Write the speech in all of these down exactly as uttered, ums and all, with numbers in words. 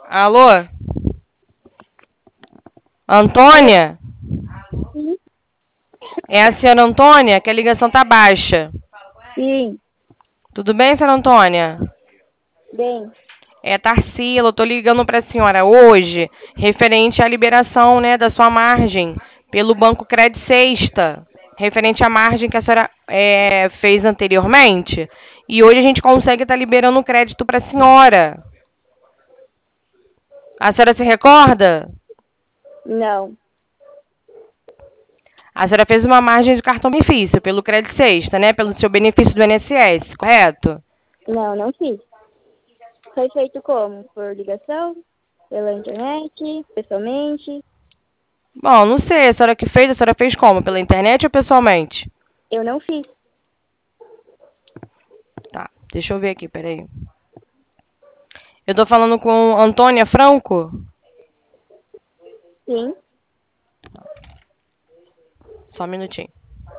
Alô? Antônia? Sim. É a senhora Antônia? Que a ligação tá baixa. Sim. Tudo bem, senhora Antônia? Bem. É Tarsila, eu tô ligando pra senhora hoje, referente à liberação, né, da sua margem pelo Banco Credit Sexta, referente à margem que a senhora é, fez anteriormente. E hoje a gente consegue estar liberando o crédito pra senhora. A senhora se recorda? Não. A senhora fez uma margem de cartão benefício pelo Credit Sexta, né? Pelo seu benefício do I N S S, correto? Não, não fiz. Foi feito como? Por ligação? Pela internet? Pessoalmente? Bom, não sei. A senhora que fez, a senhora fez como? Pela internet ou pessoalmente? Eu não fiz. Tá, deixa eu ver aqui, peraí. Eu tô falando com Antônia Franco? Sim. Só um minutinho.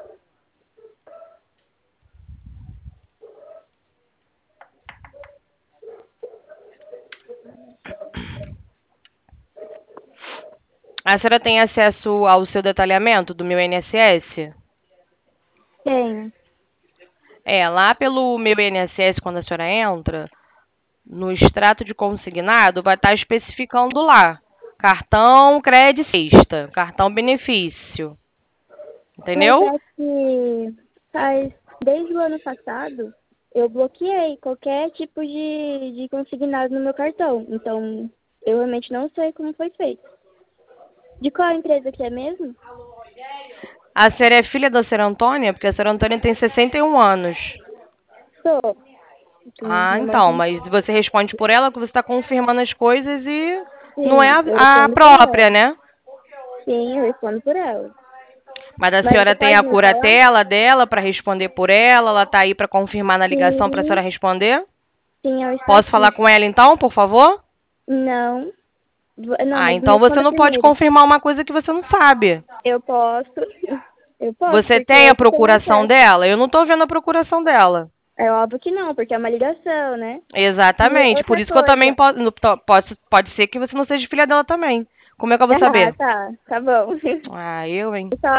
A senhora tem acesso ao seu detalhamento do meu I N S S? Tenho. É, lá pelo meu I N S S, quando a senhora entra, no extrato de consignado, vai estar especificando lá. Cartão Credit Sexta, cartão benefício. Mas Entendeu? é que faz desde o ano passado eu bloqueei qualquer tipo de, de consignado no meu cartão. Então, eu realmente não sei como foi feito. De qual empresa que é mesmo? A senhora é filha da senhora Antônia? Porque a senhora Antônia tem sessenta e um anos. Sou. Ah, Minha mãe então, tem... mas você responde por ela que você está confirmando as coisas e não é Sim, eu a, a respondo por própria, ela. né? Sim, eu respondo por ela. Mas a Mas senhora você tem pode a me falar? curatela dela para responder por ela? Ela está aí para confirmar na ligação para a Sim, senhora responder? sim, ela está Posso falar aqui. com ela então, por favor? Não, v- não, Ah, mas me então você responda não pode primeiro. confirmar uma coisa que você não sabe. Eu posso, eu posso, Você porque tem a eu que tenho procuração acesso. dela? Eu não estou vendo a procuração dela. É óbvio que não, porque é uma ligação, né? E Exatamente. Por outra isso que eu também coisa. posso. Pode, pode ser que você não seja filha dela também. Como é que eu vou Ah, saber? tá, tá bom. Ah, eu, hein? Só